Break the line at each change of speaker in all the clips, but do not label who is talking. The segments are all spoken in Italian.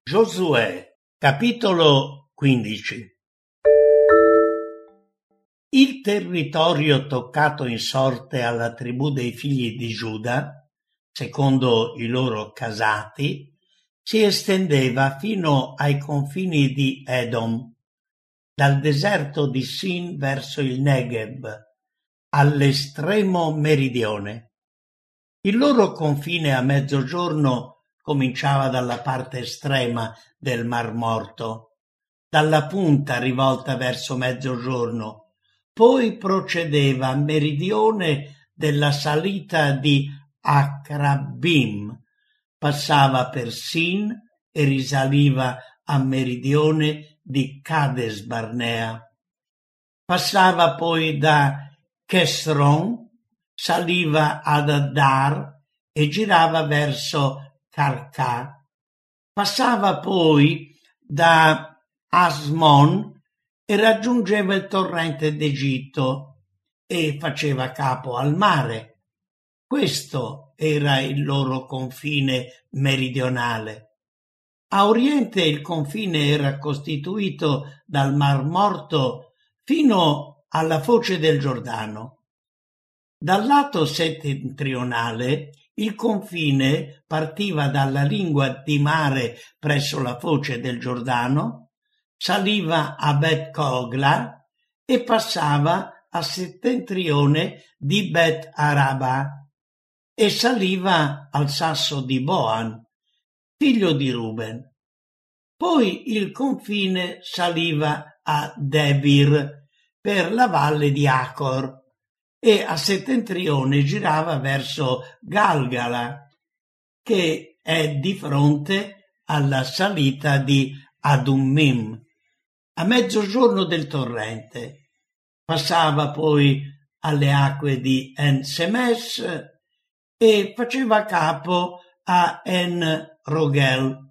Giosuè, capitolo 15. Il territorio toccato in sorte alla tribù dei figli di Giuda, secondo i loro casati, si estendeva fino ai confini di Edom, dal deserto di Sin verso il Negev, all'estremo meridione. Il loro confine a mezzogiorno cominciava dalla parte estrema del Mar Morto, dalla punta rivolta verso mezzogiorno, poi procedeva a meridione della salita di Akrabim, passava per Sin e risaliva a meridione di Cades Barnea. Passava poi da Chesron, saliva ad Addar e girava verso Carca. Passava poi da Asmon e raggiungeva il torrente d'Egitto e faceva capo al mare. Questo era il loro confine meridionale. A oriente il confine era costituito dal Mar Morto fino alla foce del Giordano. Dal lato settentrionale il confine partiva dalla lingua di mare presso la foce del Giordano, saliva a Bet Cogla e passava a settentrione di Bet Araba e saliva al sasso di Boan, figlio di Ruben. Poi il confine saliva a Debir per la valle di Acor e a settentrione girava verso Galgala, che è di fronte alla salita di Adummim, a mezzogiorno del torrente. Passava poi alle acque di En Semes e faceva capo a En Rogel.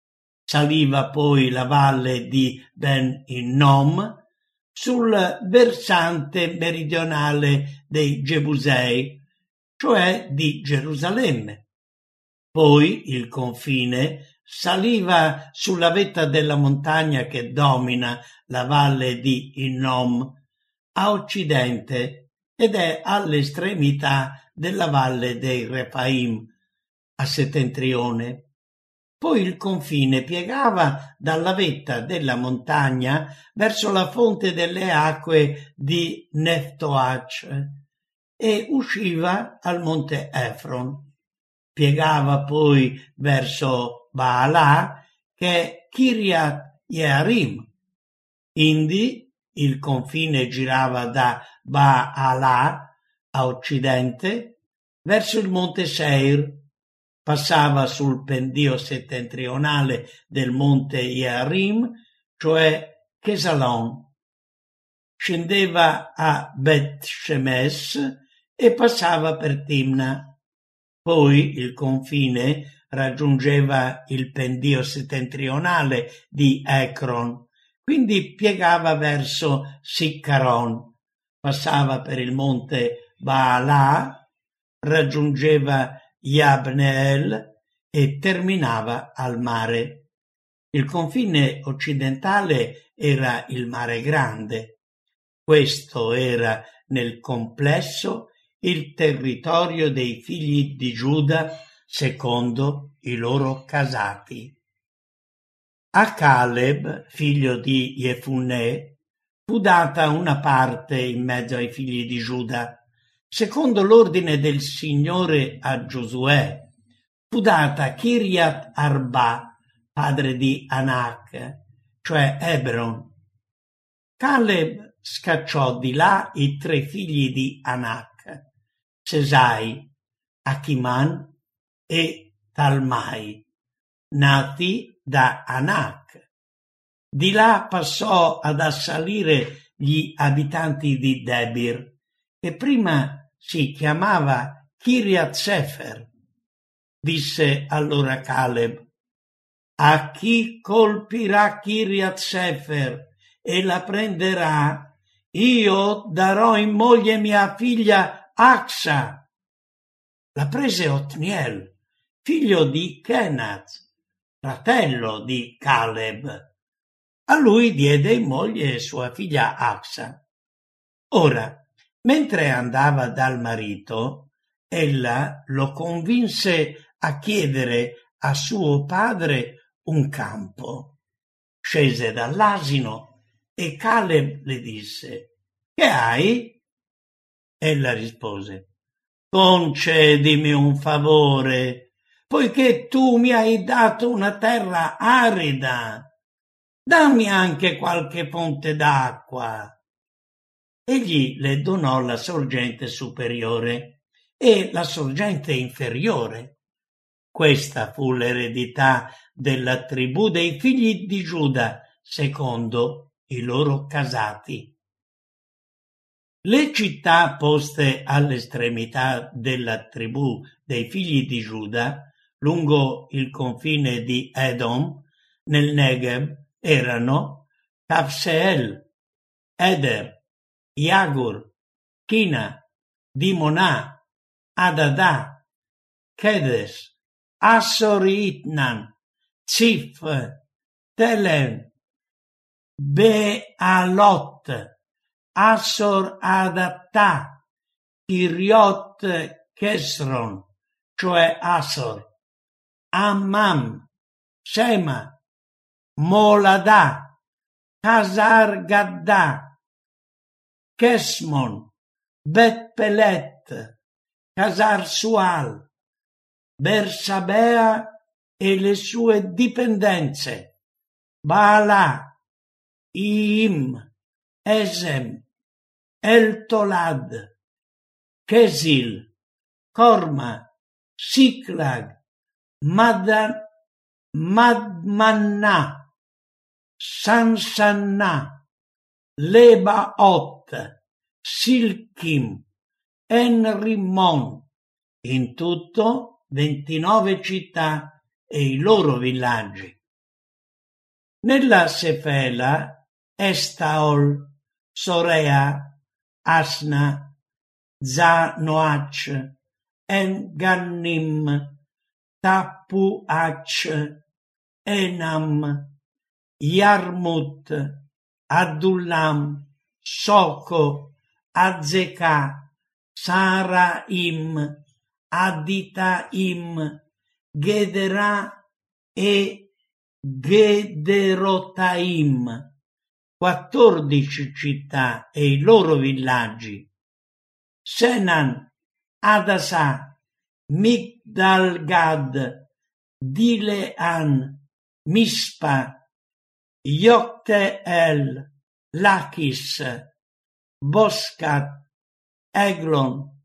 Saliva poi la valle di Ben Hinnom sul versante meridionale dei Gebusei, cioè di Gerusalemme. Poi il confine saliva sulla vetta della montagna che domina la valle di Hinnom a occidente ed è all'estremità della valle dei Refaim a settentrione. Poi il confine piegava dalla vetta della montagna verso la fonte delle acque di Neftoach e usciva al monte Efron. Piegava poi verso Baalà, che è Kiryat Jearim. Indi il confine girava da Baalà a occidente verso il monte Seir, passava sul pendio settentrionale del monte Jearim, cioè Chesalon, scendeva a Bet Shemesh e passava per Timna. Poi il confine raggiungeva il pendio settentrionale di Ekron, quindi piegava verso Siccaron, passava per il monte Baalà, raggiungeva Yabneel e terminava al mare. Il confine occidentale era il Mare Grande. Questo era nel complesso il territorio dei figli di Giuda secondo i loro casati. A Caleb, figlio di Jefunne, fu data una parte in mezzo ai figli di Giuda. Secondo l'ordine del Signore a Giosuè, fu data Kiryat Arba, padre di Anak, cioè Hebron. Caleb scacciò di là i 3 figli di Anak, Sesai, Achiman e Talmai, nati da Anak. Di là passò ad assalire gli abitanti di Debir, che prima si chiamava Kiryat Sefer. Disse allora Caleb: a chi colpirà Kiryat Sefer e la prenderà, io darò in moglie mia figlia Acsa. La prese Otniel, figlio di Kenaz, fratello di Caleb. A lui diede in moglie sua figlia Acsa. Ora, mentre andava dal marito, ella lo convinse a chiedere a suo padre un campo. Scese dall'asino e Caleb le disse: «Che hai?» Ella rispose: «Concedimi un favore, poiché tu mi hai dato una terra arida. Dammi anche qualche fonte d'acqua». Egli le donò la sorgente superiore e la sorgente inferiore. Questa fu l'eredità della tribù dei figli di Giuda, secondo i loro casati. Le città poste all'estremità della tribù dei figli di Giuda, lungo il confine di Edom, nel Negev, erano Kafseel, Eder, Iagur, China, Dimonà, Adadà, Kedes, Assori-Itnan, Zif, Telem, Bealot, Assor Adattà, Kiriot Kesron, cioè Assor, Ammam, Shema, Moladà, Casar Gaddà, Kesmon, Bet Pelet, Casar Sual, Bersabea e le sue dipendenze, Baalà, Iim, Esem, El-Tolad, Kesil, Corma, Siclag, Madmannà, Sansannà, Lebaot, Silchim, En-Rimmon, in tutto 29 città e i loro villaggi. Nella Sefela, Estaol, Sorea, Asna, Zanoach, En-Gannim, Tappuach, Enam, Yarmut, Adullam, Soko, Azekà, Saraim, Aditaim, Gederà e Gederotaim, 14 città e i loro villaggi. Senan, Adasà, Migdal-Gad, Dilean, Mispa, Yokteel, Lachis, Boscat, Eglon,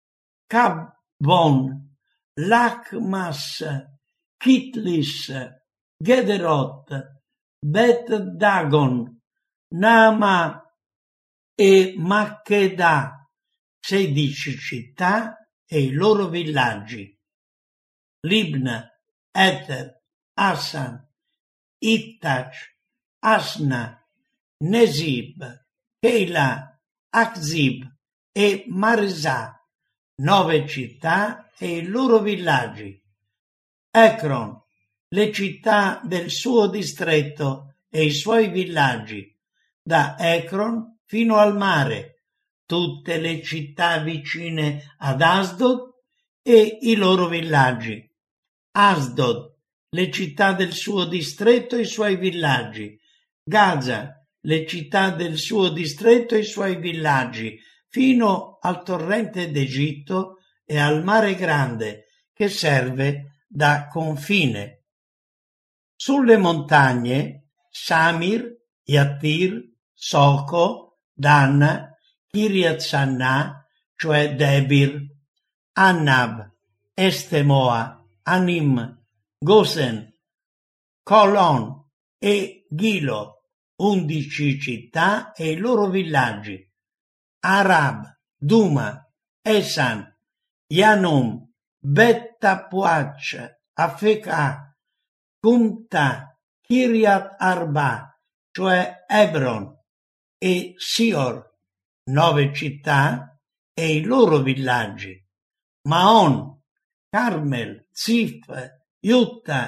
Cabbon, Lachmas, Kitlis, Gederot, Bet-Dagon, Nama e Macchedà, 16 città e i loro villaggi. Libna, Eter, Assan, Ittach, Asna, Nesib, Keilah, Achzib e Marsà, 9 città e i loro villaggi. Ekron, le città del suo distretto e i suoi villaggi, da Ekron fino al mare, tutte le città vicine ad Asdod e i loro villaggi. Asdod, le città del suo distretto e i suoi villaggi. Gaza, le città del suo distretto e i suoi villaggi, fino al torrente d'Egitto e al mare grande, che serve da confine. Sulle montagne, Samir, Yattir, Soko, Dan, Kiryat Sannà, cioè Debir, Annab, Estemoa, Anim, Gosen, Colon e Gilo, 11 città e i loro villaggi. Arab, Duma, Esan, Yanum, Bet-Tappuach, Afekà, Kumta, Kiryat Arba, cioè Hebron, e Sior, 9 città e i loro villaggi. Maon, Carmel, Zif, Jutta,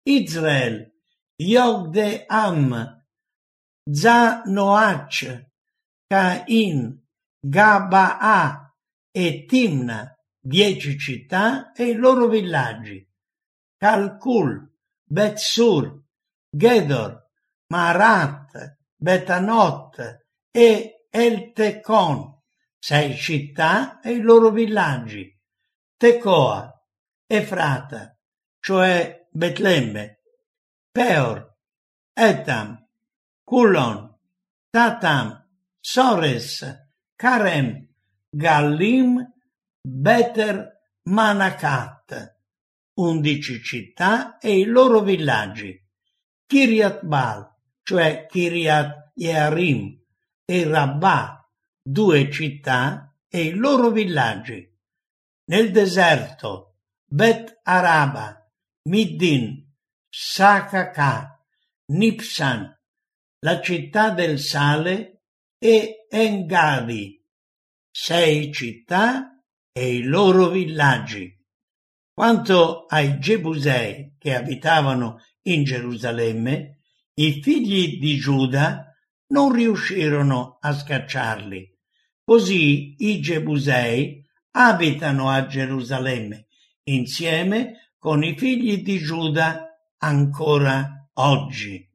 Israel, Yogdeam, Zanoach, Cain, Gabaa e Timna, 10 città e i loro villaggi, Calcul, Betsur, Gedor, Marat, Betanot e Eltecon, 6 città e i loro villaggi, Tecoa, Efrata, cioè Betlemme, Peor, Etam, Culon, Tatam, Sores, Carem, Gallim, Beter Manacat, 11 città e i loro villaggi, Kiryat Bal, cioè Kiryat Yearim, e Rabbah, 2 città e i loro villaggi. Nel deserto, Bet Araba, Middin, Sakaka, Nipsan, la città del sale, e Engadi, 6 città e i loro villaggi. Quanto ai Gebusei che abitavano in Gerusalemme, i figli di Giuda non riuscirono a scacciarli. Così i Gebusei abitano a Gerusalemme insieme con i figli di Giuda ancora oggi.